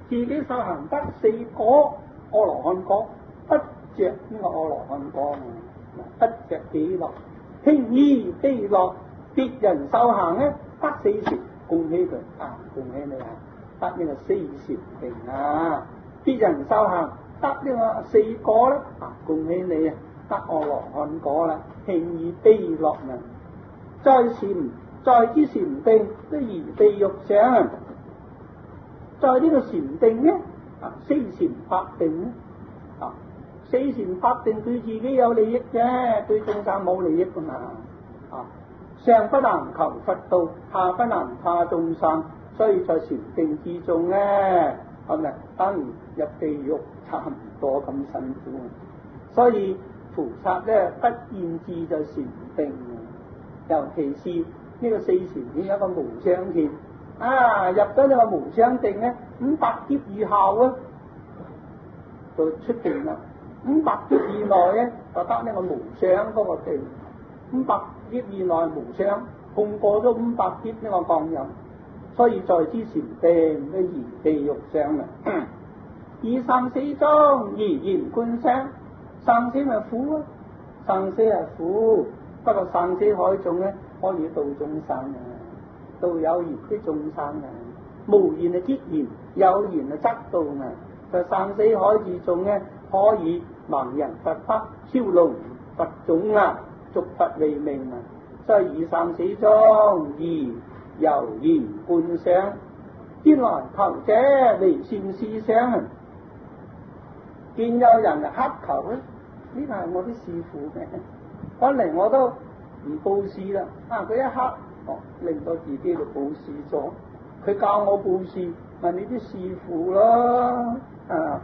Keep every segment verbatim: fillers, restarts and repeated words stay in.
自己修行得四果阿羅漢果，不着呢個阿羅漢果，不着喜樂，輕易悲樂。別人修行咧得四禪，恭喜佢啊！恭喜你啊！得呢個四禪定啊！別人修行得呢個四果咧啊！恭喜你啊！得阿羅漢果啦，輕易悲樂啊！在禪在之禪定都如地獄想，在呢個禪定咧啊，四禪八定咧啊，四禪八定對自己有利益嘅，對眾生冇利益噶嘛啊！上不能求佛道，下不能化眾生，所以在禪定之中咧，係咪等入地獄差唔多咁辛苦？所以菩薩咧不厭志在禪定，尤其是呢個四禪定有一個無相定啊，入咗呢個無相定咧，五百劫以後啊，就出定啦。五百劫以內咧，就得呢個無相嗰個定。五百劫以內無相，共過咗五百劫呢個降任，所以在之禪定都如地獄想啦。以生死中而言觀想，生死咪苦啊，生死係苦，不過生死海中咧可以度眾生啊，度有緣啲眾生啊，無緣啊結緣，有緣啊則度啊，在生死海之中咧可以盲人佛法，超度佛種啊。續佛為命啊！所以以生死中而悠然觀想，見來求者為善思想啊！見有人啊乞求咧，呢個係我啲師父嘅，本嚟我都唔布施啦，啊佢一乞，哦令到自己就布施咗，佢教我布施，問你啲師父咯啊！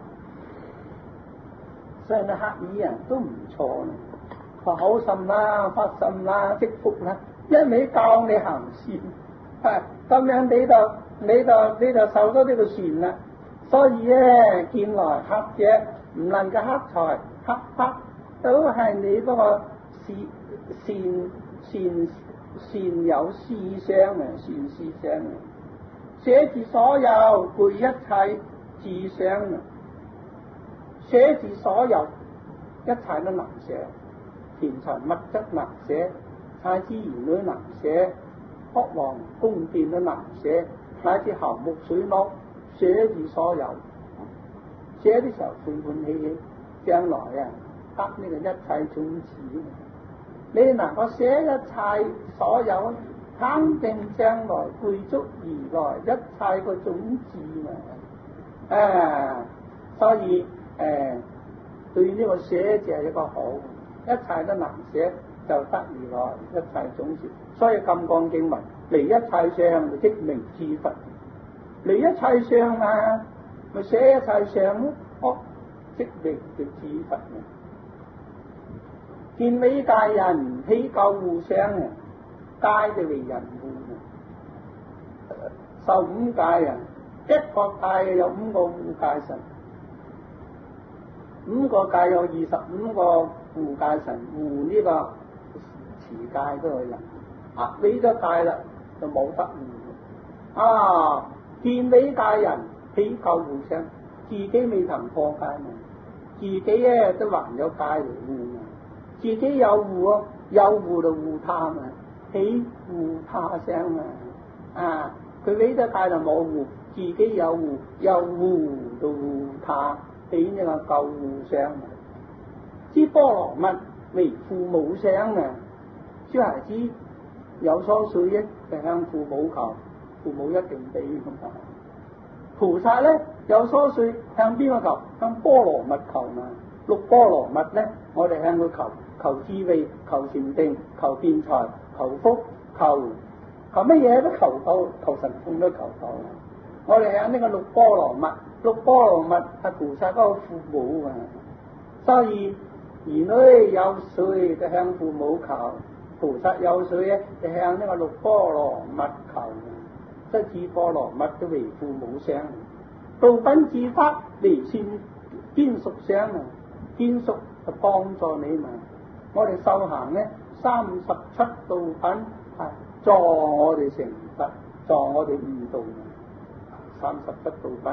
所以你乞兒啊都唔錯啦。發好心啦，發心啦，積福啦，一味教你行善，係咁樣你就你就你就受咗呢個善啦。所以咧，見來乞者唔能夠乞財，乞乞都係你嗰個善善善善有思想啊，善思想啊，捨住所有，背一切自想啊，捨住所有，一切都能捨。田財物質能捨，太子兒女能捨，國王宮殿都能捨，乃至侯木水落，捨住所有，捨的時候歡歡喜喜，將來啊得呢個一切種子，你能夠捨一切所有，肯定將來具足而來一切個種子嘛，啊，所以誒、啊、對呢個捨就係一個好。一切都能捨，就得而來一切種子。所以金剛經文離一切相，即名智佛。離一切相啊，咪捨一切相咯，哦，即名叫智佛。見美界人起救護相啊，界就為人護。受五界啊，一個界有五個護界神，五個界有二十五個。護界神護呢個持戒嗰個人，啊，俾咗戒啦就冇得護。啊，見美界人起救護相，自己未曾破戒嘛，自己咧都還有戒嚟護嘛，自己有護啊，有護就護他嘛，起護他相嘛，啊，佢俾咗戒就冇護，自己有護，有護就護他，起呢個救護相。知波羅蜜為父母相啊！小孩子有所需益，就向父母求，父母一定俾咁啊！菩薩咧有所需向邊個求？向波羅蜜求嘛！六波羅蜜咧，我哋向佢求，求智慧，求禪定，求辯才，求福，求求乜嘢都求到，求神通都求到。我哋向呢個六波羅蜜，六波羅蜜係菩薩嗰個父母啊！所以兒女有需就向父母求，菩薩有需咧就向呢個六波羅蜜求，即係智波羅蜜都為父母相，道品自發離善堅熟相啊，堅熟就幫助你嘛。我哋修行咧，三十七道品係助我哋成佛，助我哋悟道。三十七道品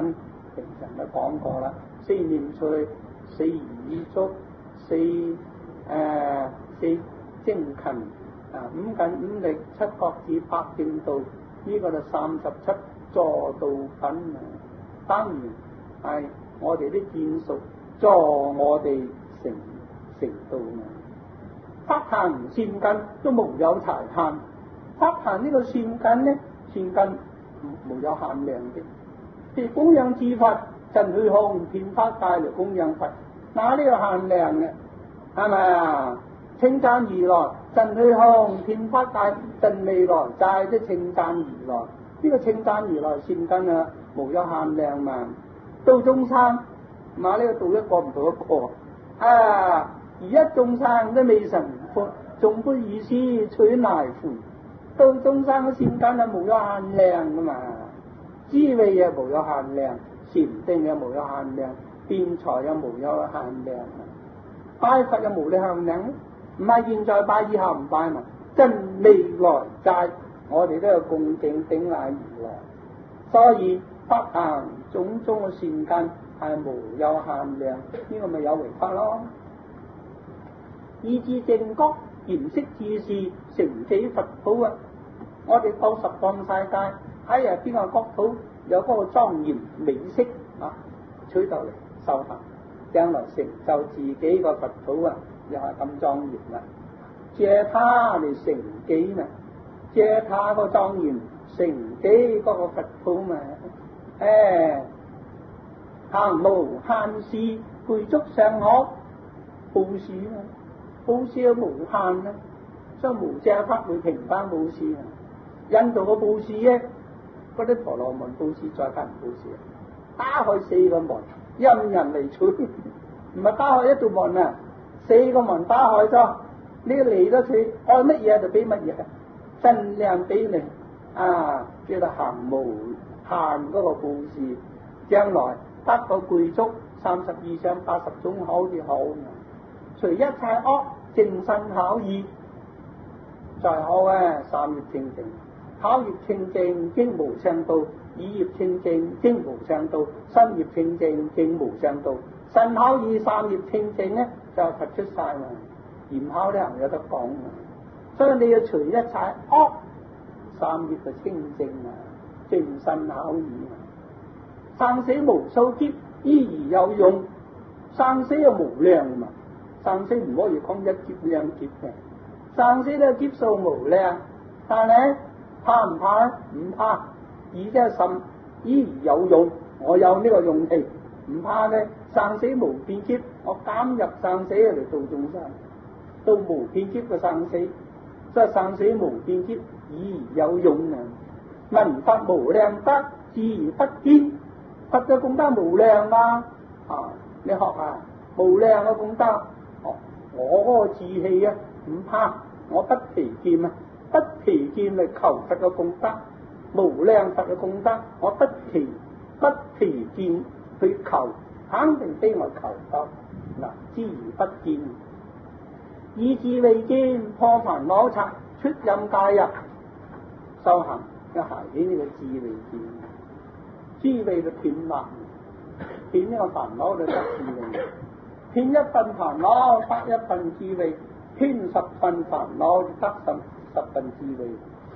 平常都講過啦，四念趣、四如意足、四誒、呃、四精勤啊，五近五力、七覺智、八正道，呢、這個就三十七助道品啊。當然係我哋啲見屬助我哋成成道啊。法行善根都無有財限，法行呢個善根呢，善根無有限量的。譬如供養諸佛，盡虛空遍法界嚟供養佛，哪呢有限量嘅？係咪啊？稱讚如來，盡虛空遍法界，盡未來債都稱讚如來。呢、這個稱讚如來善根啊，無有限量嘛。度眾生，哪呢個度一個唔度一個啊？而一眾生都未成佛，仲不以思取來乎？度眾生嘅善根係無有限量噶嘛。智慧又無有限量，禪定又無有限量，辯才又無有限量，拜佛又無力限量，唔係現在拜以後唔拜嘛，真未來債我哋都有恭敬頂禮如來，所以法行種種嘅善根係無有限量，呢、這個咪有為法咯。以至正覺嚴飾智事，成彼佛土啊！我哋到十方世界，睇下邊個國土有嗰個莊嚴美色啊，取到嚟修行，將來成就自己個佛土啊，又係咁莊嚴啦。借他嚟成己嘛，借他個莊嚴成己嗰個佛土嘛，誒、哎，行無限事，具足尚可布施啊，布施無限啊，所以無借法會平翻布施啊。印度個布施咧，嗰啲婆羅門布施再加唔布施，打開四個門，任人嚟取，唔係打開一道門啊，四個門打開咗，你嚟得取，愛乜嘢就俾乜嘢，盡量俾你啊，叫做行無限嗰個布施，將來得個具足三十二相八十種好嘅好，除一切惡淨身考義，再好啊三業清淨。考業清淨經無上道，意業清淨經無上道，身業清淨經無上道。身考義三業清淨咧就佛出晒嘛，言考咧有得講嘛。所以你要除一切惡，三業就清淨啊，淨身考義啊。生死無數劫，依而有用。生死又無量嘛，生死唔可以講一劫兩劫嘅，生死咧劫數無量，但係怕唔怕咧？唔怕，而家甚依而有用，我有呢個勇氣，唔怕咧。生死無邊劫，我減入生死嚟度眾生，到無邊劫嘅生死，即係生死無邊劫，依而有用啊！聞法無量德，智而不堅，佛嘅功德無量嘛啊！你學下無量嘅功德，哦，我嗰個志氣啊，唔怕，我不疲倦啊！不疲倦嚟求佛嘅功德，無量佛嘅功德，我不疲不疲倦去求，肯定俾我求得。嗱，知而不見，以智慧見破煩惱賊，出陰界入修行，就行起呢個智慧見，智慧嘅斷惑，斷呢個煩惱就得智慧，斷一份煩惱得一份智慧，斷十份煩惱得十。十分智慧，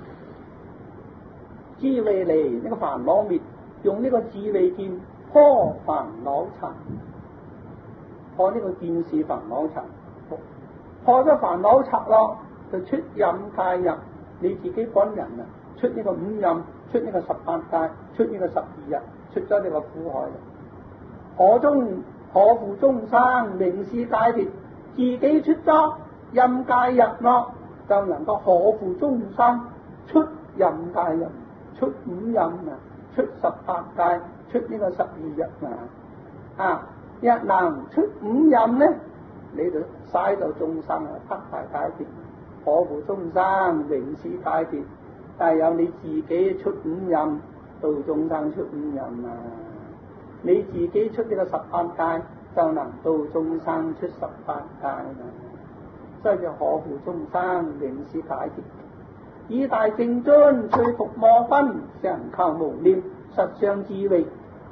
智慧嚟呢、這個煩惱滅，用呢個智慧見破煩惱塵，破呢個見是煩惱塵，破咗煩惱塵咯，就出陰界入，你自己本人啊，出呢個五陰，出呢個十八界，出呢個十二日，出咗呢個苦海，可中可負眾生，明示界別，自己出咗陰界入咯。就能夠可負眾生，出陰界入，出五陰啊，出十八界，出呢個十二日啊，啊，一能出五陰咧，你就使到眾生啊，得大解脫，可負眾生，明示解脫，但係有你自己出五陰，度眾生出五陰啊，你自己出呢個十八界，就能度眾生出十八界啊。所以就可負眾生，明示解脫，以大正尊，趣伏魔分，常求無念，實相智慧。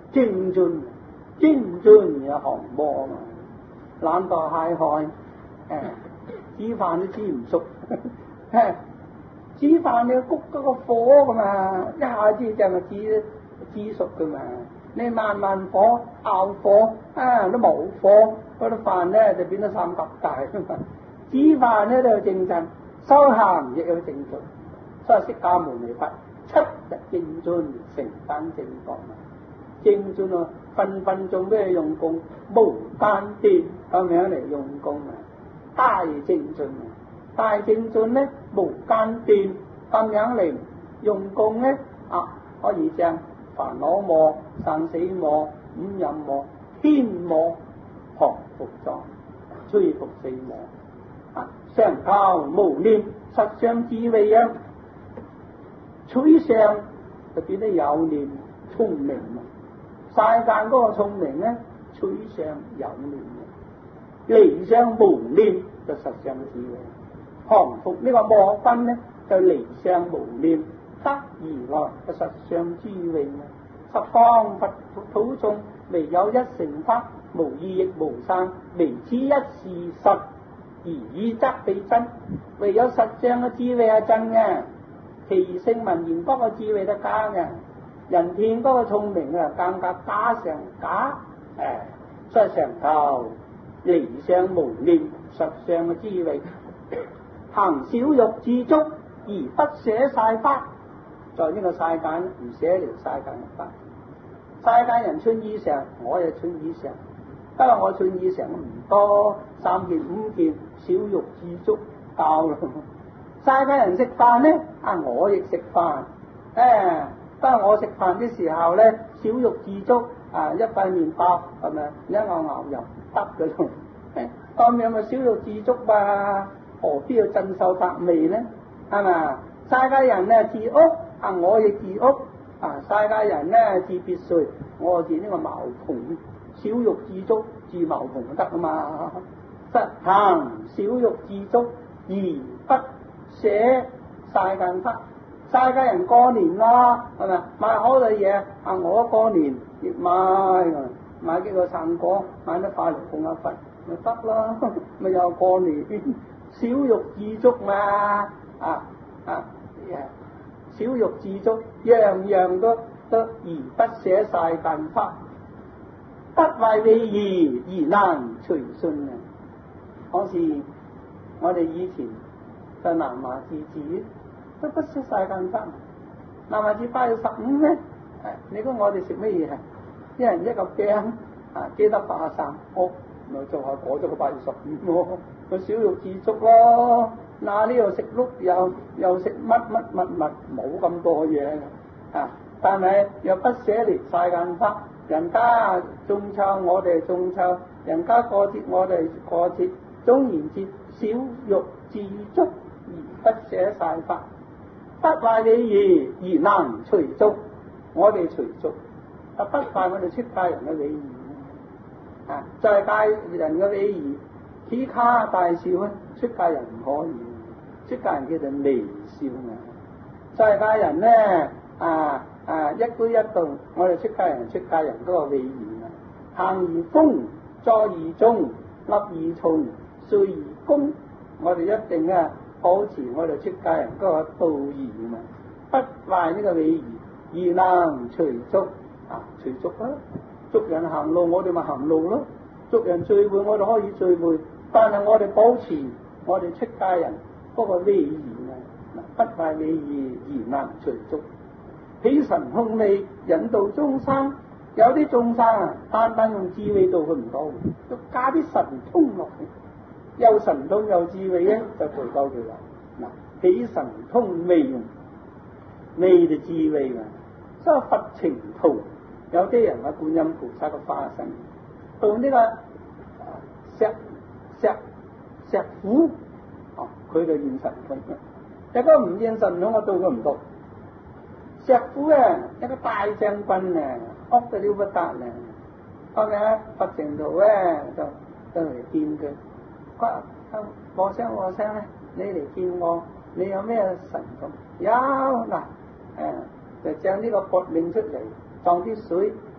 精進，精進有行波嘛，懶惰懈怠，誒煮飯都煮唔熟，誒煮飯你要谷嗰個火噶嘛，一下子就咪煮煮熟噶嘛，你慢慢火熬火啊都冇火，嗰啲飯咧就變得三角大噶嘛。煮飯咧都有正陣，修行亦有正進，所以釋迦牟尼佛七日精進成單正覺嘛。精進啊，分分鐘都係用功，無間斷咁樣嚟用功啊！大精進啊，大精進咧無間斷咁樣嚟用功咧啊，可以將煩惱魔、生死魔、五陰魔、天魔、降伏咗、摧伏四魔啊！上求無念實相智慧啊，取相就變得有念聰明啊！世間嗰個聰明咧，取相有念嘅；離相無念就實相智慧。降伏呢個魔分咧，就離相無念得而來就實相智慧嘅。十方佛土中唯有一成法，無二亦無三，唯此一是實，而二則非真。唯有實相嘅智慧係真嘅，其聖聞言嗰個智慧係假嘅。人天嗰個聰明啊，更加假上假，誒、哎，所以上求離相無念，實相嘅智慧，行少欲自足，而不捨晒法。在呢個世界唔捨離世界嘅法，世界人穿衣裳，我又穿衣裳，不過我穿衣裳唔多，三件五件，少欲自足夠啦。世界人食飯咧，啊，我亦食飯，誒、哎。不過我食飯嘅時候咧，少欲自足，啊一塊麵包係咪一牛牛油得嘅咯？咁樣咪少欲自足吧？何必要鎮守百味咧？係嘛？世界人咧住屋，啊我亦住屋，啊世界人咧住別墅，我住呢個茅棚，少欲自足住茅棚就得啊嘛！實行少欲自足而不捨世間法。世界人過年啦，係咪買好嘅嘢？啊，我過年亦買，買幾個生果，買得快樂供下佛，咪得咯，咪又過年，少欲自足嘛，啊啊，少欲自足，樣樣都得而不捨世間法，不為利義而難隨順啊！好似我哋以前在南華寺住。都不識世間法，南華寺八月十五咧，誒，你估我哋食乜嘢啊？一人一個餅，啊，記得八十三，屋咪就係過咗個八月十五咯，個少欲自足咯。嗱呢度食碌又又食乜乜乜乜，冇咁多嘢啊！但係又不捨離世間法，人家中秋我哋中秋，人家過節我哋過節，總言之，少欲自足而不捨世法。不壞利義而難隨俗，我哋隨俗，啊不壞我哋出家人嘅利義啊，在家人嘅利義，其他大小咧，出家人唔可以，出家人叫做微笑啊，在家人咧啊啊一舉一動，我哋出家人出家人嗰個利義啊，行而風，坐而中，立而從，睡而恭，我哋一定啊。保持我哋出家人嗰個道義嘛，不壞呢個禮儀，而能隨俗啊，隨俗啦。俗人行路，我哋咪行路咯；俗人聚會，我哋可以聚會。但係我哋保持我哋出家人嗰個禮儀啊，不壞禮儀而能隨俗。起神通利，引導眾生。有啲眾生啊，單單用智慧度佢唔到，要加啲神通落去。有神通有智慧咧，就陪夠佢啦。嗱，起神通未用，未就智慧嘛。所以佛情圖，有啲人話觀音菩薩嘅化身，到呢個石石石虎，哦，佢就現神通。一個唔現神通，我到佢唔到。石虎啊，一個大將軍啊，惡得了不得啊！後尾佛情圖咧，就就嚟見佢。和聲和聲咧，你嚟見我，你有咩神通？有嗱，誒、呃，就將呢個缽拎出嚟，裝啲水，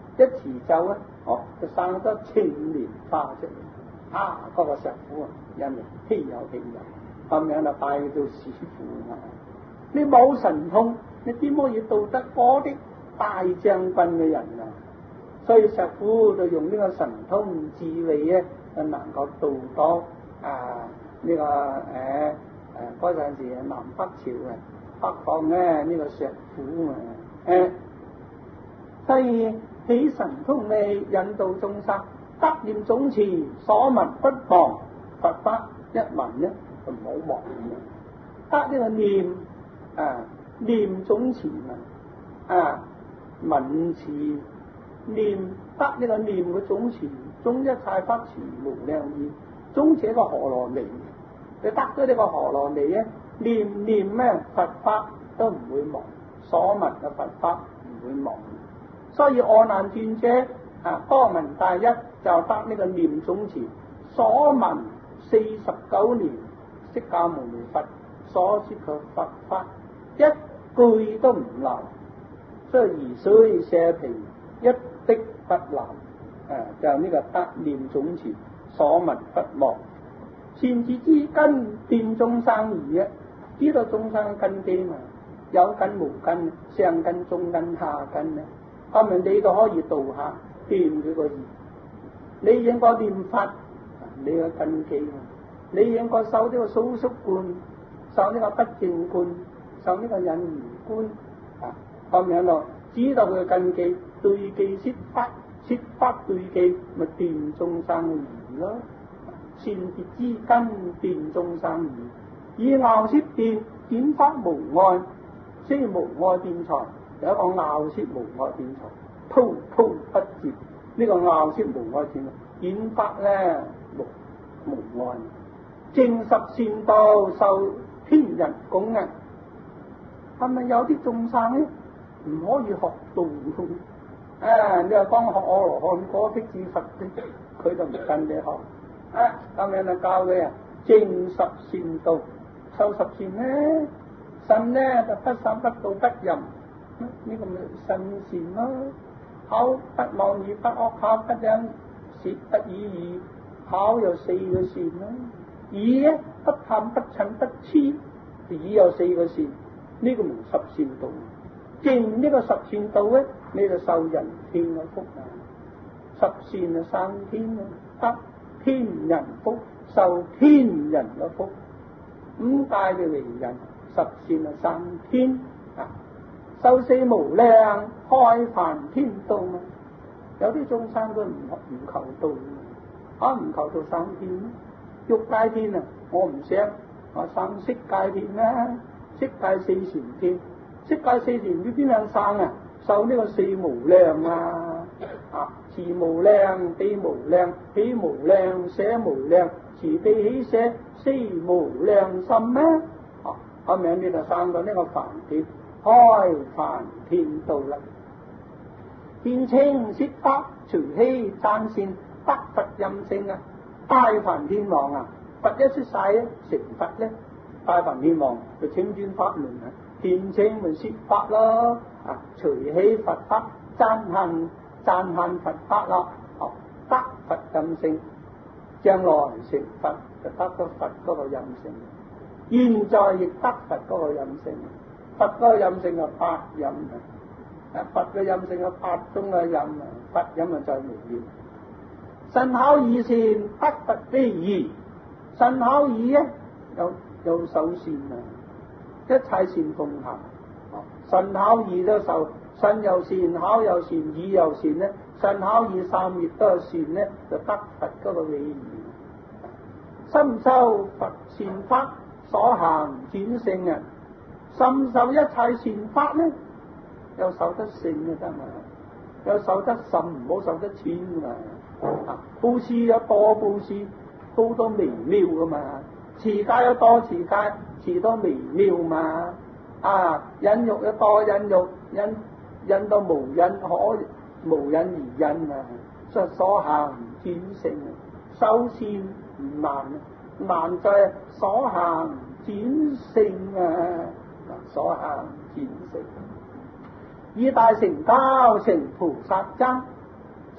一持咒咧，哦，就生咗青蓮花出嚟。啊，嗰、那個石虎啊，因為稀有稀有，咁樣就拜佢做師傅啊！你冇神通，你點可以渡得嗰啲大將軍嘅人啊？所以石虎就用呢個神通智慧咧，就能夠渡到啊呢、這個誒誒嗰陣時南北朝嘅北方咧呢、這個石虎啊誒，所以起神通嚟引導眾生，得念總持，所聞不忘，佛法一聞咧就唔好忘嘅，得呢個念啊念總持啊啊聞持念，得呢個念嘅總持，總一切不持無量義，總持一個河羅尼，你得咗呢個河羅尼咧，念念咩佛法都唔會忘，所聞嘅佛法唔會忘。所以阿難尊者啊，多聞第一就得呢個念總持，所聞四十九年釋迦牟尼佛所說嘅佛法一句都唔漏，所以如水射平，一滴不漏。啊，就呢個得念總持，所聞不忘。善智之根，斷眾生疑啊！知道眾生根基嘛，有根無根，上根中根下根咧，咁咪你都可以度下斷佢個疑。你應該念佛，你個根基嘛，你應該受呢個數宿觀，受呢個不淨觀，受呢個隱喻觀啊，咁樣咯，知道佢嘅根基，對記説法，説法對記，咪斷眾生疑咯。善智之根，斷眾生疑，以拗舌辯，顯法無礙，雖無礙辯才，有一個拗舌無礙辯才，滔滔不絕。呢、這個拗舌無礙辯才，顯法咧無無礙，證十善道，受天人供養。係咪有啲眾生咧唔可以學道？啊，你話講學阿羅漢果辟支佛嘅，佢就唔跟你學。啊，咁樣就教佢啊，證十善道，受十善咧，信咧就不三不盜不淫，呢、這個咪信善咯。口不妄語不惡口不兩舌不語語，口有四個善咯。耳咧不貪不嗔不痴，耳有四個善，呢、這個咪十善道。證呢個十善道咧，你就受人天嘅福啊！十善就生天啊，得天人福，受天人嘅福。五戒嘅為人，十善就生天啊，受四無量，開梵天道啊！有啲眾生佢唔唔求道，啊唔求道生天，欲界天啊，我唔想，我生色界天啦，色界四禪天。色界四禪要邊樣生啊？受呢個四無量啊！啊，慈無量，悲無量，喜無量，捨無量，慈悲喜捨，四無量心咩？啊，咁樣你就生到呢個梵天，開梵天道啦。見清說法，隨喜讚善，得佛任性啊！大梵天王啊，佛一出世成佛咧，大梵天王就清專法門啊！見清咪說法咯，啊，隨喜佛法，讚歎讚歎佛法啦，哦，得佛任性，將來成佛就得咗佛嗰個任性，現在亦得佛嗰個任性，佛嗰個任性係八任啊，佛嘅任性係八種嘅任啊，佛任啊就係無念，身口意善，得佛非義，身口意咧有有首善啊。一切善奉行，身口意都受，身又善，口又善，意又善咧，身口意三業都有善咧，就得佛嗰個利益。深修佛善法，所行轉勝啊！深受一切善法咧，又受得勝嘅得嘛，又受得甚，唔好受得淺噶嘛。啊，布施有多布施，多多微妙噶嘛。持戒有多持戒，持多微妙嘛。啊，忍辱有多忍辱，忍忍到無忍可無忍而忍啊！所所行轉勝，修善唔難，難在所行轉勝啊！所行轉勝，以大成交成菩薩僧，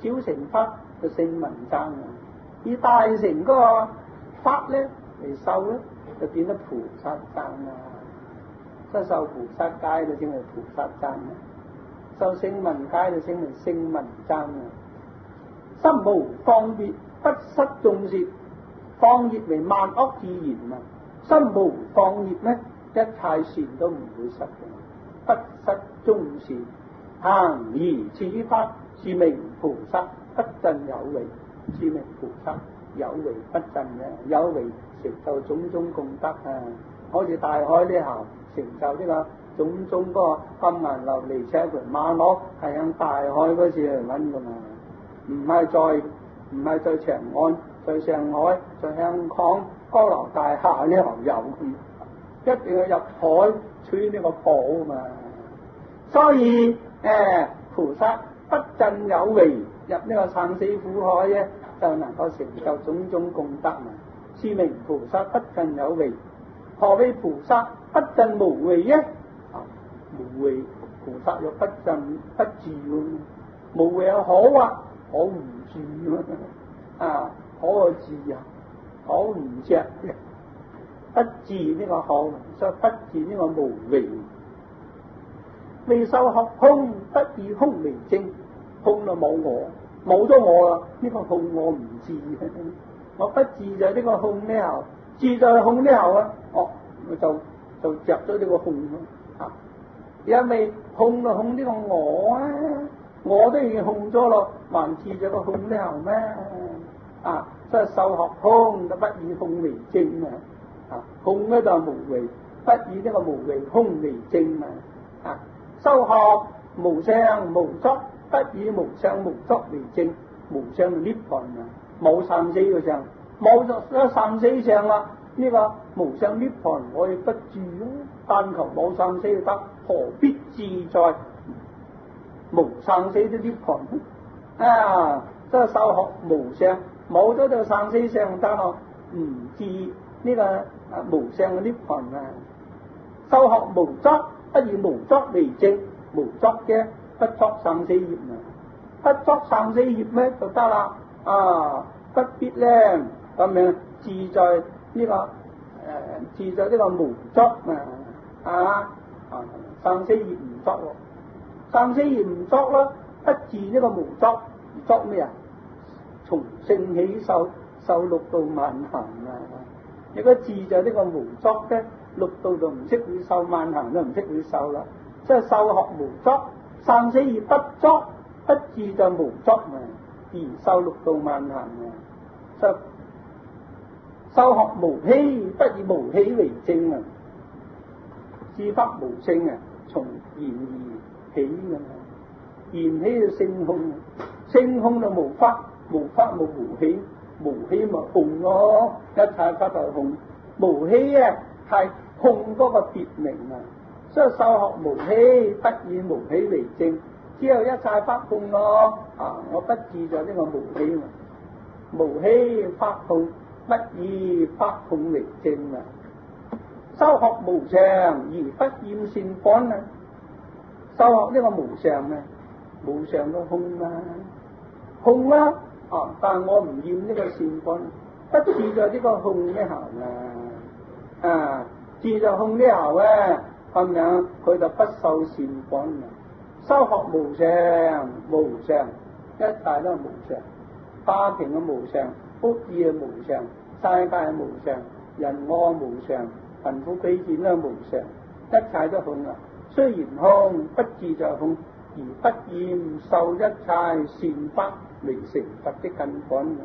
小乘法就聖文僧啊，以大乘嗰個法咧嚟修咧，就變得菩薩僧啊。即係受菩薩戒就稱為菩薩僧啊，受聖文戒就稱為聖文僧啊。心無放逸，不失眾舌。放逸為萬惡之言啊！心無放逸咧，一切善都唔會失嘅。不失眾舌，行而此法，是名菩薩不振有為。是名菩薩有為不振嘅，有為成就種種功德啊！好似大海呢行成就呢個種種嗰個金銀琉璃車盤馬鞍，係向大海嗰處嚟揾噶嘛，唔係在唔係在長安。在上海，在香港高樓大廈呢行有，一定要入海取呢個寶嘛。所以誒、呃，菩薩不振有為，入呢個生死苦海咧，就能夠成就種種功德嘛。是名菩薩不振有為。何謂菩薩不振無為呢？啊，無為菩薩又不振不治喎。無為係可啊，可唔治喎啊！可個治啊，可唔着嘅，不治呢個可，所以不治呢個無為。未受學空，不以空為證。空就冇我，冇咗我啦，呢、這個空我唔治嘅。我不治就呢個空呢後，治就係空呢後啊。哦，我就就着咗呢個空咯。啊，因為空就空呢個我啊，我都已經空咗咯，還治咗個空呢後咩？啊，所以受學空就不以空為證啊！啊，空咧就係無為，不以呢個無為空為證啊！啊，修學無相無作，不以無相無作為證，無相就涅槃啊！冇生死個相，冇咗生死相啦，呢、這個無相涅槃我亦不住咯，但求冇生死就得，何必自在無生死的涅槃啊？所以修學無相。冇咗就生死相得咯，唔治呢個啊無相嘅涅槃啊！修學無作，不以無作為證，無作嘅不作生死業啊！不作生死業咩就得啦啊！不必咧咁樣自在呢、這個誒、呃、自在呢個無作啊啊啊！生死業唔作喎，生死業唔作啦，不治呢個無作，作咩啊？從性起受受六道萬行啊！如果治就呢個無作嘅，六道就唔識會受，萬行都唔識會受啦。即係修學無作，生死而不作，不治就無作啊，而受六道萬行啊！就修學無希，不以無希為證啊！知法無性啊，從言而起噶嘛，言起就性空，性空就無法。無法無無希，無希咪空咯，一切法就空。無希啊，係空嗰個別名啊，所以修學無希，不以無希為證，只有一切法空咯。啊，我不治就呢個無希嘛，無希法空，不以法空為證啊。修學無常而不厭善觀啊，修學呢個無常啊，無常都空啊，空啦。啊！但係我唔厭呢個善觀，不治在呢個空呢行啊！啊，治在空呢行咧，咁樣佢就不受善觀啊！修學無常，無常，一切都係無常，花瓶嘅無常，屋宇嘅無常，世界嘅無常，人我無常，貧富貴賤都無常，一切都空啊！雖然空，不治在空，而不厭受一切善法。未成佛的根本啊！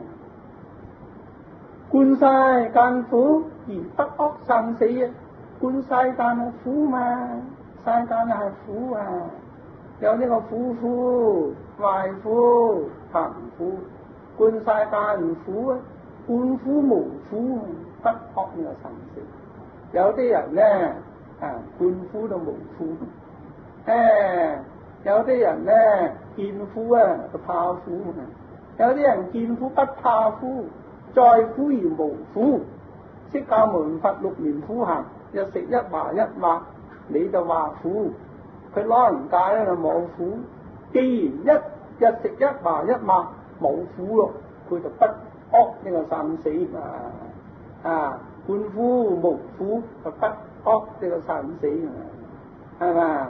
觀世間苦而不惡生死啊！觀世間係苦嘛，世間係苦啊！有呢個苦苦、壞苦、貧苦，觀世間苦啊！觀苦無苦，不惡呢個生死。有啲人咧啊，觀苦都無苦，誒。有啲人咧見苦啊，就怕苦；有啲人見苦不怕苦，在苦而無苦。釋迦牟尼佛六年苦行，一食一麻一麥，你就話苦。佢攞人戒咧就冇苦。既然一一食一麻一麻冇苦咯，佢就不惡呢個生死嘛。啊，觀苦無苦就不惡呢個生死嘛，係嘛？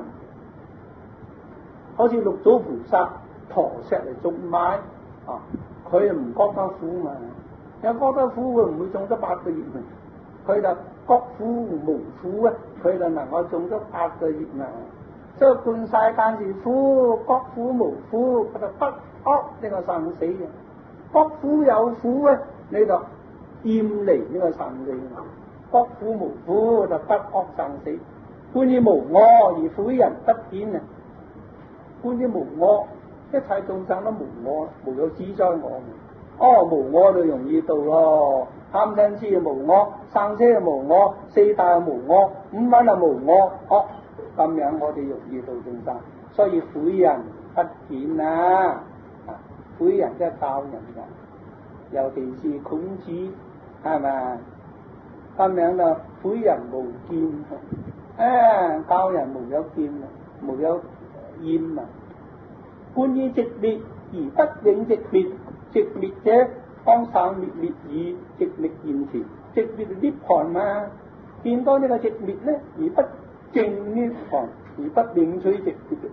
好似六祖菩薩陀石嚟種買啊，佢又唔覺得苦嘛，有覺得苦佢唔會種得八個月嘛，佢就覺苦無苦啊，佢就能夠種得八個月嘛。所以觀世間是苦，覺苦無苦，佢就不惡呢個生死嘅。覺苦有苦咧，你就厭離呢個生死嘛。覺苦無苦就不惡生死。觀之無我而苦人不見啊！觀之無我，一切眾生都無我，無有自在我。哦，無我就容易到咯。貪嗔痴無我，生死又無我，四大又無我，五蘊又無我。哦，咁樣我哋容易到眾生。所以苦人不見啊！苦人即係教人噶，尤其是孔子係咪？咁樣就苦人無見啊！教人無有見啊，無有厭啊。觀之寂滅而不應寂滅，寂滅者當生滅滅矣。寂滅現前，寂滅係涅槃嘛。見到呢個寂滅咧，而不證涅槃，而不領取寂滅。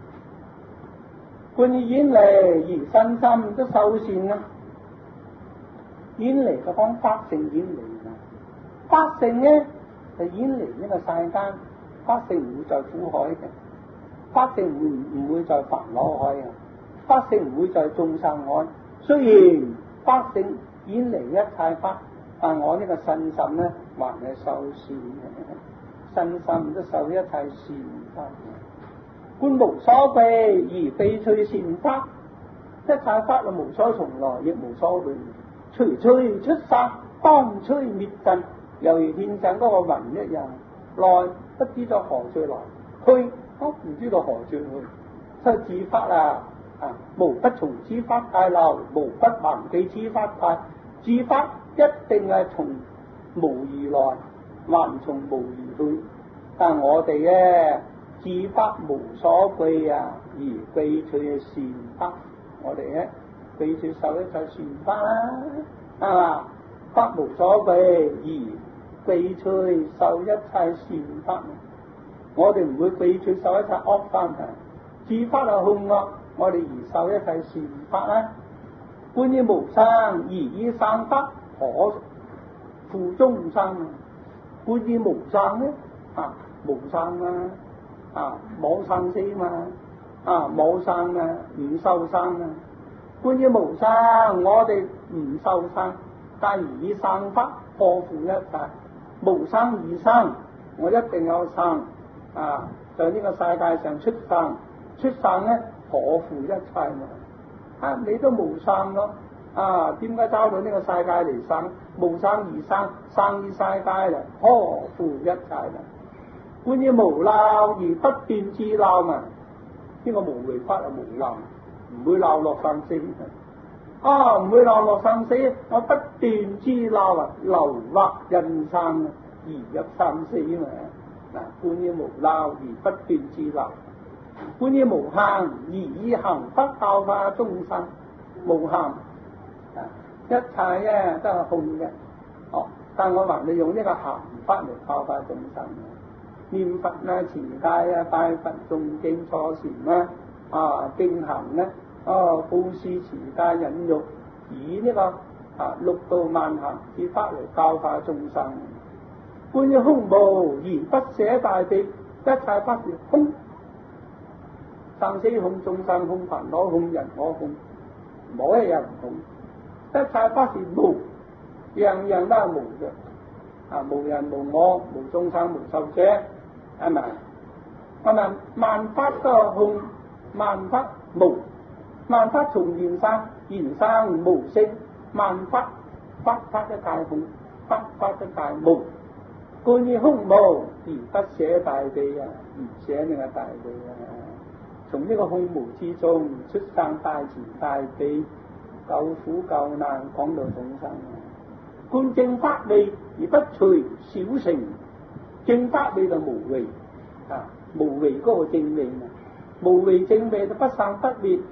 觀之遠離而身心都受善啊！遠離就講法性遠離啊！法性咧就遠離呢個世間，法性唔會在苦海嘅，法性唔唔會在煩惱海啊，法性唔會在眾生海。雖然法性遠離一切法，但我呢個身心咧還係受善嘅，身心都受一切善法。觀無所避而避趣善法，一切法就無所從來，亦無所去，隨趣出散，當趨滅盡，猶如天上嗰個雲一樣，來不知道何處來，去都唔知道何處去。所以自法啊，啊無不從此法界流，無不忘記此法界。自法一定係從無而來，還從無而去。但我哋咧，自法無所避啊，而避趣善法。我哋咧避趣受一切善法啦，係嘛？法無所避而避趣受一切善法。我哋唔會避趣受一切惡法嘅。自法係控惡，我哋而受一切善法啦。觀之無生而以生法，可負眾生。觀之無生咧，啊無生啊！啊，冇生死嘛，啊冇生啊，唔受生啊。觀之無生，我哋唔受生，但而以生法破負一切。無生而生，我一定有生啊！在呢個世界上出生，出生咧破負一切嘛。啊，你都無生咯，啊點解找到呢個世界嚟生？無生而生，生於世界嚟破負一切啦。觀之無漏而不斷自漏嘛，呢、這個無為法係無漏，唔會漏落生死啊，唔會漏落生死，我不斷自漏啊，流惑人生而入生死嘛。嗱，觀之無漏而不斷自漏，觀之無行而以行法教化眾生。無行啊，一切咧都係空嘅，哦，但我還利用呢個行法嚟教化眾生。念佛啊、持戒啊、拜佛、誦經、坐禪啊、啊經行咧，哦布施、持戒、忍辱，以呢、這個啊六度萬行之法嚟教化眾生。觀之空無而不捨大悲，一切法是空，生死空、眾生空、煩惱空、人我空，冇一樣唔空。一切法是無，樣樣都係無嘅，啊無人無我，無眾生無壽者。係咪？係咪？萬法都係空，萬法無，萬法從緣生，緣生無性，萬法法法一大空，法法一大無。觀之空無而不捨大悲啊，唔捨呢個大悲啊！從呢個空無之中出生大慈大悲，救苦救難，廣度眾生啊！觀正法味而不隨小乘。正法味就無為啊，無為嗰個正味嘛，無為正味就不生不滅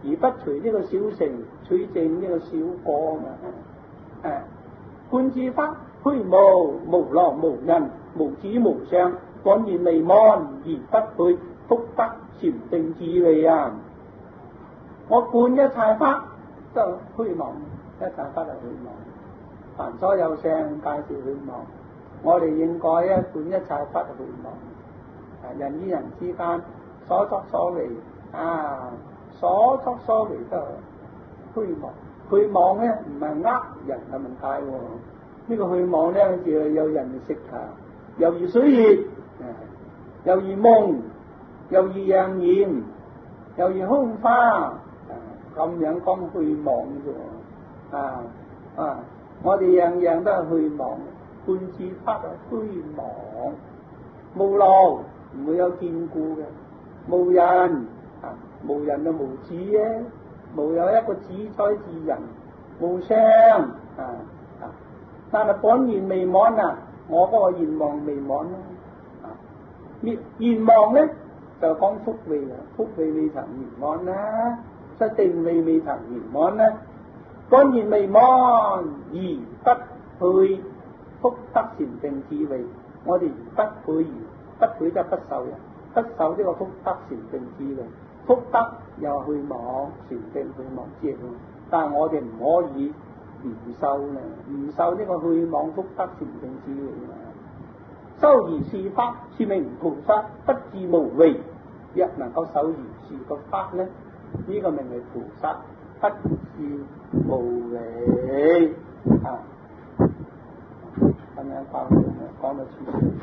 而不隨呢個小成，取正呢個小果嘛。誒，觀諸法虛無，無樂無人，無子無相，觀現彌滿而不悔，福德禪定智慧啊！我觀一切法都虛妄，一切法係虛妄，凡所有相皆是虛妄。我哋應該咧觀一切法係虛妄。啊，人與人之間所作所為啊，所作所為都係虛妄。虛妄咧唔係呃人嘅問題喎，呢個虛妄咧好似有人識啊，猶如水月，猶如夢，猶如陽焰，猶如空花，咁樣講虛妄啫喎。啊啊，我哋樣樣都係虛妄，觀諸法係虛妄，無勞唔會有堅固嘅，無人啊，無人就無子嘅。無有一個自在之人，無相啊啊！但係本願未滿啊，我嗰個願望未滿啦啊！願望咧就講福慧啦，福慧未曾圓滿啦，即定慧未曾圓滿啦。本願未滿而不悔，福德禪定智慧，我哋不悔而不悔就不受人，不受呢個福德禪定智慧。福德又虛妄，禪定虛妄之嘢，但係我哋唔可以唔受咧，唔受呢個虛妄福德禪定智慧啊！修如是法，是名菩薩，不至無畏。若能夠守如是個法咧，呢、這個名為菩薩，不至無畏啊！咁樣講講到處處。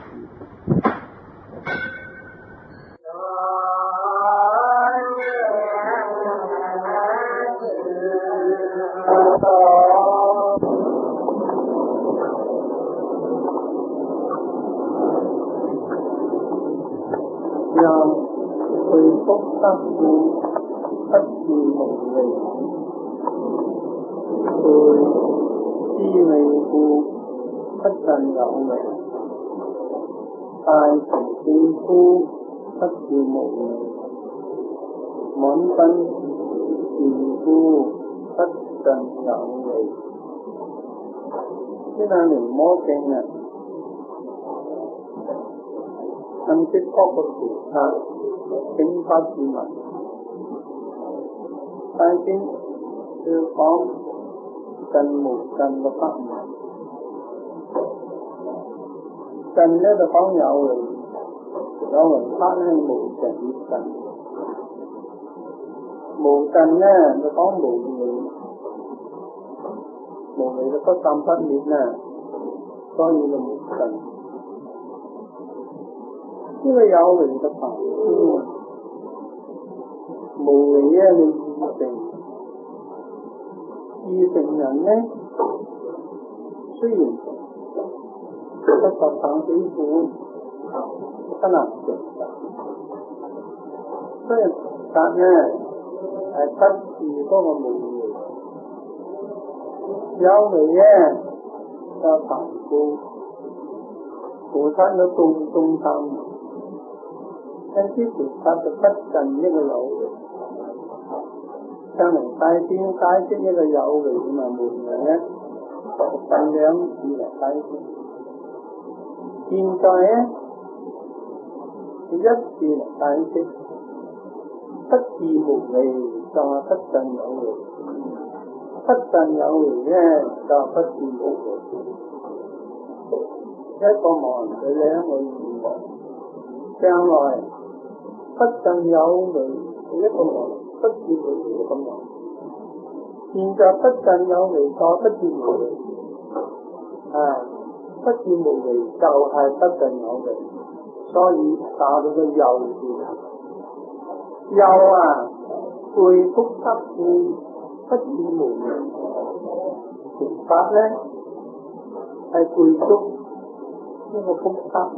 讓對福德故不至無畏，對智慧故不盡有為，大慈悲故不至無畏，滿分善故不盡有為。呢兩年魔經啊！甚至各個菩薩經法之文，但先要講盡無盡嘅法門。盡咧就講有為，有為法咧無盡與盡，無盡咧就講無為，無為就不散不滅啊，所以就無盡。呢個有為嘅法，無為咧你自成，自成人咧雖然不受生死苦，不能成就，雖然但咧係不是嗰個無為，有為咧就凡故，菩薩有眾眾生。因此菩薩就不盡呢個有為，將嚟大先解釋呢個有為同埋無為咧，分兩次嚟解釋。現在咧，一次嚟解釋，不至無為就係不盡有為，不盡有為咧就係不至無為。一個望佢兩個願望，將來。不盡有為一個望，不至無為一個望。現在不盡有為就不至無為，啊，不至無為就係不盡有為，所以打到個有字。有啊，具福德故不至無為。佛法咧係具足呢個福德。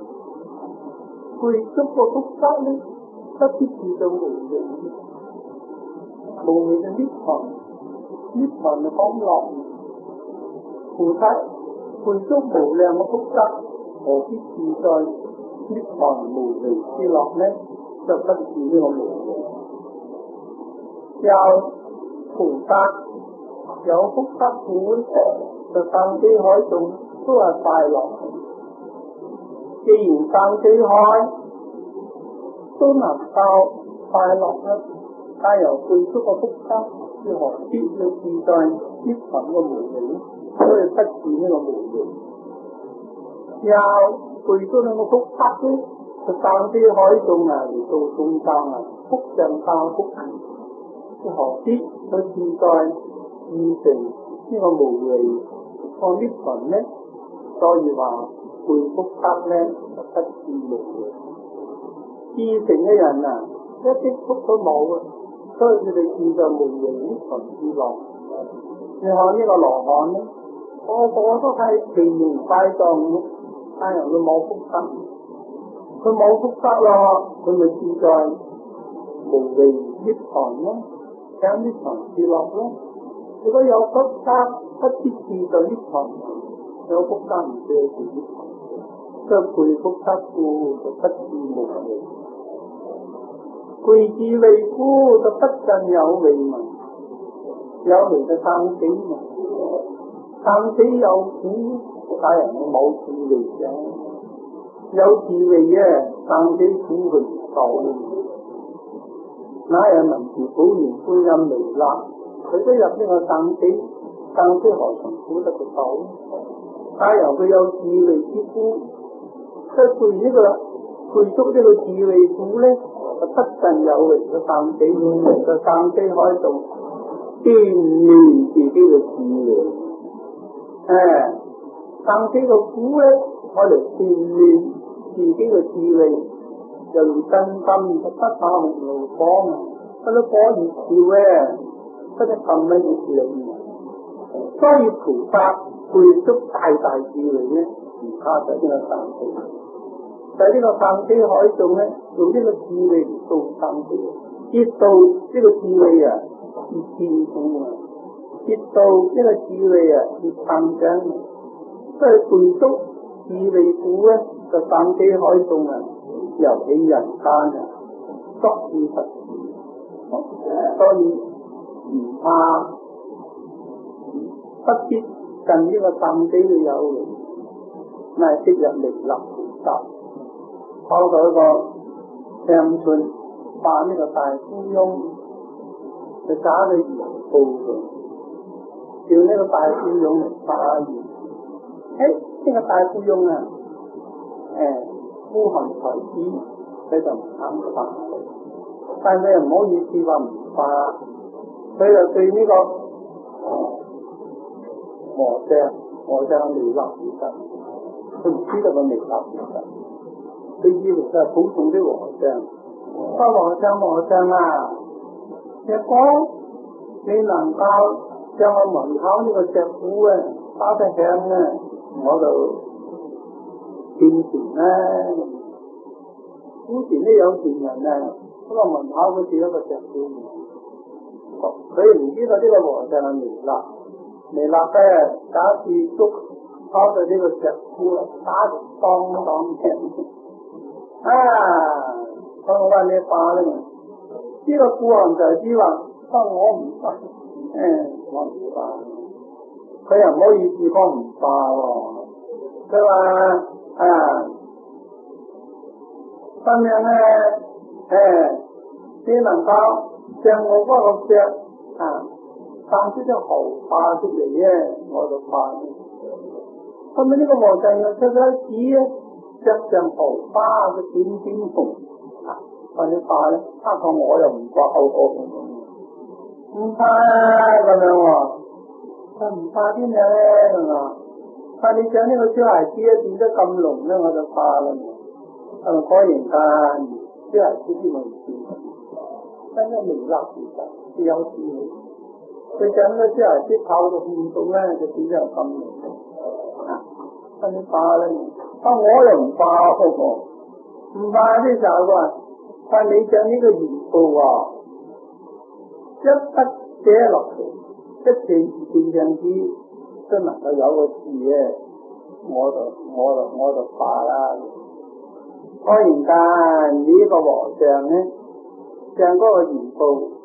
具足個福德咧，不必至到無為，無為就涅槃，涅槃就講樂。菩薩具足無量嘅福德，何必自在涅槃無為之樂呢？就不至呢個無為。 有菩薩有福德苦，就生機海眾都係快樂。既然生機海都能夠快樂咧，皆由具足個福德，要何必要自在呢份個無明，所以不治呢個無明。又具足呢個福德咧，就生機海眾啊嚟到眾生啊，福上加福，要何必去自在意成呢個無明個呢份咧？所以話具福德咧就不治無明。意成嘅人啊，一啲福都冇啊，所以佢哋自在無明呢份之樂。你看呢個羅漢咧，個個都係奇形怪狀，但係佢冇福德，佢冇福德咯，佢咪自在無明涅槃咯，享涅槃之樂咯。如果有福德，不知自在涅槃，有福德唔知自涅槃，所以具福德故就不治無明。具智慧故就不盡有為聞，有為就生死嘛，生死有苦，大人我冇智慧嘅，有智慧嘅生死苦佢唔受，哪有文字寶蓮觀音彌勒，佢都入呢個生死，生死何嘗苦得佢受？大人佢有智慧之故，所以具呢個具足呢個智慧故咧。不盡有為嘅生死，就生死海度鍛鍊自己嘅智慧。誒，生死嘅苦咧，我嚟鍛鍊自己嘅智慧，就如真心就不怕紅爐火啊！嗰啲火熱燒咧，嗰啲咁樣熱力。所以菩薩具足大大智慧咧，而家就呢個生死。喺呢個生死海中咧，用呢個智慧嚟度生死，越度呢個智慧啊，越堅固啊；越度呢個智慧啊，越膨脹。所以具足智慧故咧，就生死海中啊，遊起人間啊，足以實事。所以唔怕，不必近呢個生死嘅有為，乃即入彌勒菩薩。跑到一個鄉村，扮呢個大富翁，就找佢鹽報佢，叫呢個大富翁嚟化鹽。誒，呢、這個大富翁啊，誒，孤寒才智，佢就唔肯化，但係佢又唔好意思話唔化，佢就對呢、這個和尚，和尚彌勒菩薩，佢唔知道個彌勒菩薩。佢以為就係普通的和尚，個和尚和尚啊，若果你能夠將我門口呢個石鼓啊打得響咧，我就獻錢啦。以前都有錢人啊，嗰個門口好似一個石鼓，佢唔知道呢個和尚係彌勒，彌勒咧假住捉拋到呢個石鼓啊，打當當聲。啊！我話你化咧，呢個富豪就知話，不過我唔化，誒，我唔化。佢又唔好意思講唔化喎。佢話啊，咁樣咧，誒，你能夠將我嗰個石啊，生出隻毫化出嚟咧，我就化。咁啊，呢個和尚又出咗紙咧。石上荷花嘅點點紅，或者化咧，他講我又唔化好好，唔怕咁樣喎，佢唔怕啲咩咧咁啊？怕你將呢個小孩子咧變得咁濃咧，我就怕啦。係咪果然間小孩子啲冇事？真係彌勒菩薩只有智慧，佢將呢個小孩子跑到變到咧，就變咗咁濃。你化咧，啊我又唔化嗰個，唔化啲時候話，但你將呢個鹽報啊，一筆寫落嚟，一段段上紙都能夠有個字嘅，我就我就我就化啦。忽然間呢個和尚咧，將嗰個鹽報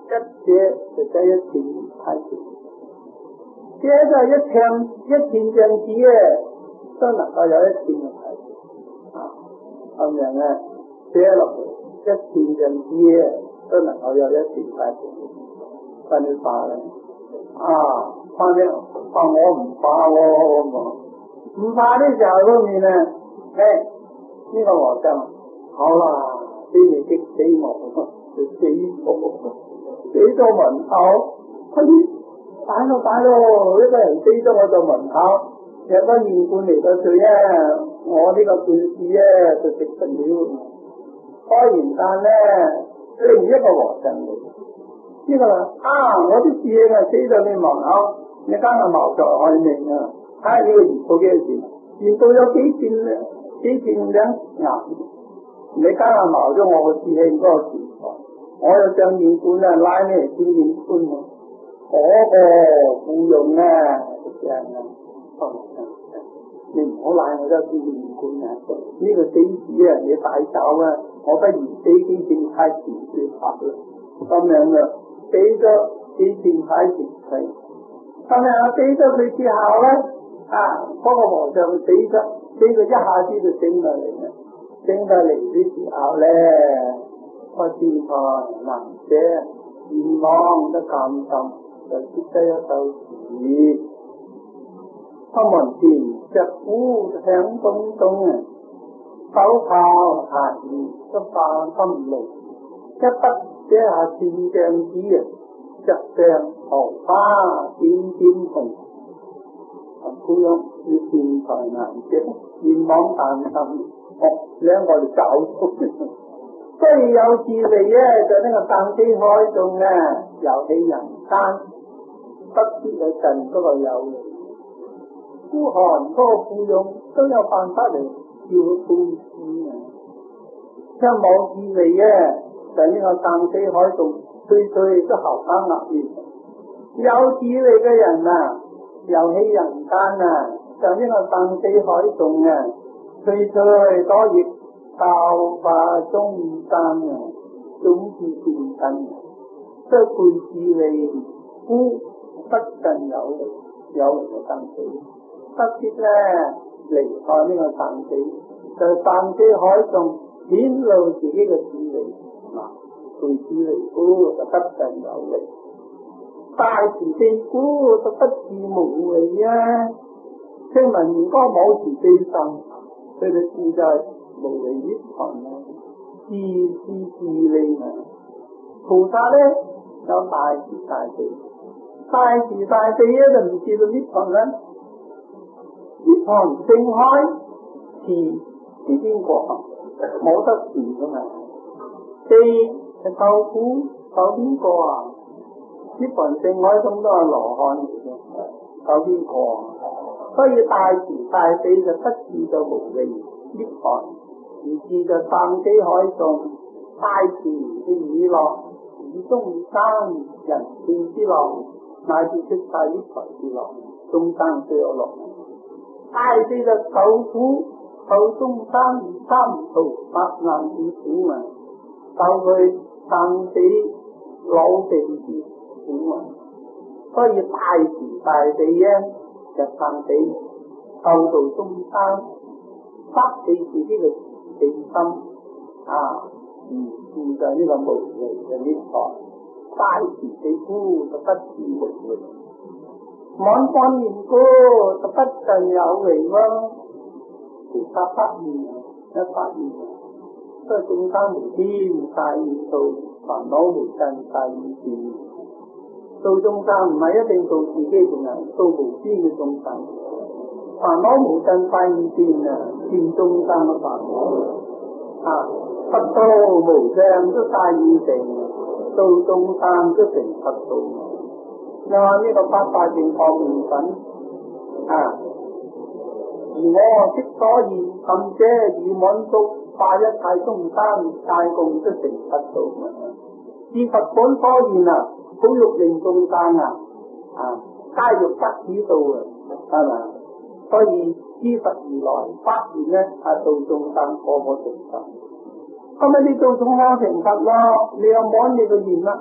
一借就借一千太極，借咗一千一千張紙咧，都能夠有一千嘅太極啊！咁樣咧借落去一千張紙咧，都能夠有一千太極。咁你怕咧？啊，怕咩？怕我唔怕喎，唔怕的時候嗰面咧，誒呢個和尚好啦，俾你激死我，就死我。死到門口，快啲擺咯擺咯！一個人死咗我就門口，有個縣官嚟到最啊，我呢個官司咧就食不了。開完間咧，另一個和尚嚟，呢個啊，我啲事啊死到你門口，你間係謀財害命啊！睇下呢個鹽報幾多錢？鹽報有幾千咧，幾千兩銀，你間係謀咗我個師兄嗰個錢財。我又上縣官啊，拉你嚟見縣官喎。嗰個雇傭啊，正啊，你唔好拉我咗見縣官啊！呢個死子啊，你帶走啊！我不如俾幾錢太錢算法啦。咁樣啊，俾咗幾錢太錢佢。咁樣啊，俾咗佢之後咧，啊，嗰個和尚死咗，死咗一下子就醒落嚟啦。醒落嚟嘅時候咧。我天才能者，願望得甘心，就識得一首詞。出門前隻鼓響咚咚啊，手靠鞋都化心路。一筆寫下千丈紙啊，着上荷花點點紅。咁樣要天才能者，願望甘心。哦，兩個就走出。所以有智慧咧，就呢個生死海中啊，遊戲人間，不知佢近嗰個有理，孤寒嗰個富翁都有辦法嚟叫佢布施啊。即係冇智慧咧，就呢個生死海中，歲歲都喉乾額裂。有智慧嘅人啊，遊戲人間啊，就呢個生死海中啊，歲歲多業。教化中生啊，總是善根，即係具智慧，故不近有理，有理嘅生死，不必咧離開呢個生死，就生死海中顯露自己嘅智慧，嗱，具智慧故就不近有理，大慈悲故就不自無畏啊！聽聞如果冇慈悲心，佢哋自在無為涅槃啊，自是自利啊！菩薩咧有大慈大悲，大慈大悲咧就唔知道涅槃啦。涅槃正開，慈係邊個啊？冇得慈噶嘛。悲係受苦受邊個啊？涅槃正開咁都係羅漢嚟嘅，受邊個啊？所以大慈大悲就不自就無為涅槃。而至就生死海中，大慈嘅以樂，以眾生人天之樂，乃至出世涅槃之樂，眾生都有樂。大悲就受苦，受眾生而三途八難之苦啊，受佢生死老病之苦啊。所以大慈大悲咧，就生死救度眾生，發起自己嘅地心啊，嗯，現在呢個無為嘅涅槃，大慈悲故就不是無為，滿方言故就不近有為咯。菩薩發現一發現，所以眾生無邊大願度，煩惱無盡大願斷。度眾生唔係一定度自己，仲係度無邊嘅眾生。煩惱無盡大願斷啊，斷眾生嘅煩惱啊，佛道無上都大願成，度眾生都成佛道。又話呢個八大淨土名品啊，而我即所言，甚者以滿足化一切眾生，皆共都成佛道。自佛本所言啊，好欲令眾生啊，啊，皆欲得此道啊，係咪？所以依佛而來發現咧，係度眾生個個成佛。咁啊，你度眾生成佛咯，你又滿你個願啦，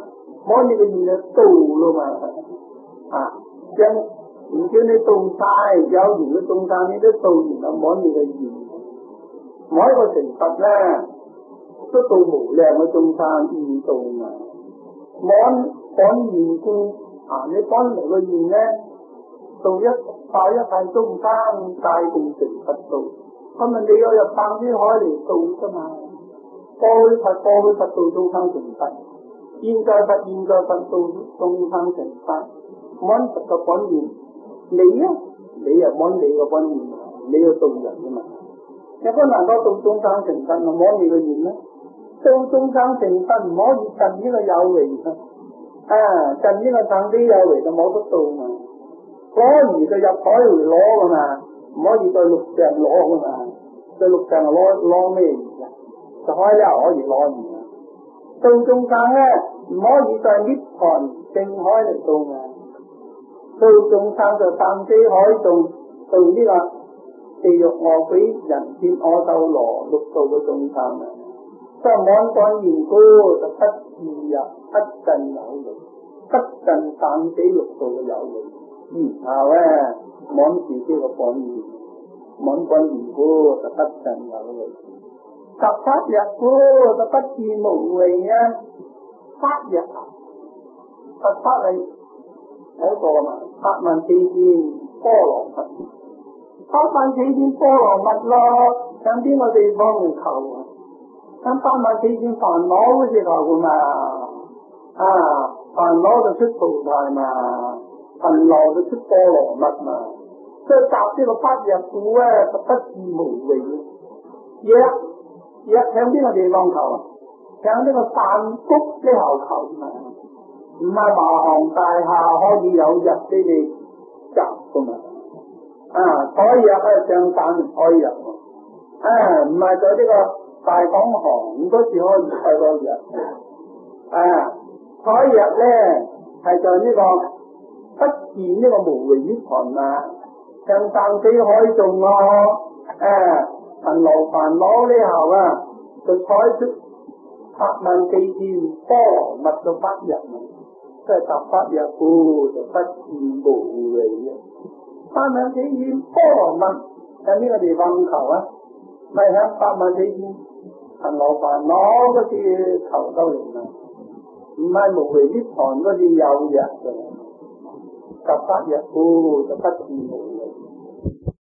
摸你個緣就到咯嘛，啊，將唔叫你到晒，有緣嘅到晒，你都到完啦，摸你嘅緣，摸一個成佛咧，都到無量嘅眾生遇到嘛，摸講緣故啊，你講嚟個緣咧，到一快一派眾生界共成佛道，咁啊你要入三千海嚟到噶嘛，過去佛過去佛到眾生成佛。現在佛現在佛到眾生成佛，揾佛嘅本源，你啊，你又揾你個本源，你要度人噶嘛？有乜能夠度眾生成佛，唔揾你個緣咧？度眾生成佛唔可以盡呢個有為噶，啊，盡呢個生死有為就冇得度嘛。攞魚就入海回攞噶嘛，唔可以在陸上攞噶嘛。在陸上攞攞咩魚啊？就海咧可以攞魚。到眾生咧，唔可以在涅槃正海嚟到啊！到眾生就三死海中，到呢個地獄餓鬼人天阿修羅六道嘅眾生啊！即係滿幹緣故就不自入不盡有為，不盡三死六道嘅有為，然後咧滿自己嘅本源，滿幹緣故就不盡有為。十法入故就不自無為啊！法入佛法係嗰個嘛，八萬四千波羅蜜，八萬四千波羅蜜咯，向邊個地方嚟求啊？向八萬四千煩惱嗰時求噶嘛，啊煩惱就出菩提嘛，煩惱就出波羅蜜嘛，即係集呢個法入故咧，就不自無為嘅。若向邊個地方求啊？向呢個梵谷之後求嘛，唔係華航大廈可以有日俾你集噶嘛？啊，採藥咧上山採藥，啊，唔係在呢個大港行嗰時可以採到藥，啊，採藥咧係在呢個不見呢個無為涅槃啊，向三死海中咯，啊。勤勞煩惱呢後啊，就採出八萬四千波羅蜜嘅法入，即係集法入故就不自無為嘅。八萬四千波羅蜜喺呢個地方求啊？咪喺八萬四千勤勞煩惱嗰時求到嚟啊，唔係無為涅槃嗰時有嘅。集法入故就不自無為。